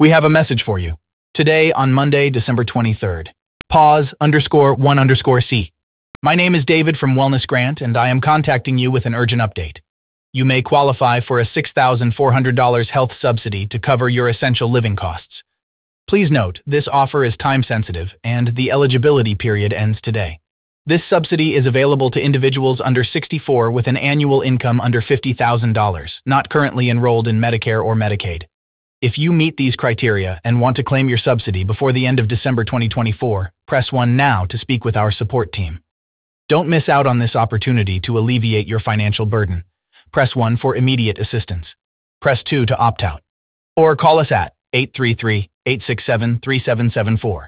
We have a message for you. Today, on Monday, December 23rd. Pause_1_C. My name is David from Wellness Grant, and I am contacting you with an urgent update. You may qualify for a $6,400 health subsidy to cover your essential living costs. Please note, this offer is time-sensitive, and the eligibility period ends today. This subsidy is available to individuals under 64 with an annual income under $50,000, not currently enrolled in Medicare or Medicaid. If you meet these criteria and want to claim your subsidy before the end of December 2024, press 1 now to speak with our support team. Don't miss out on this opportunity to alleviate your financial burden. Press 1 for immediate assistance. Press 2 to opt out. Or call us at 833-867-3774.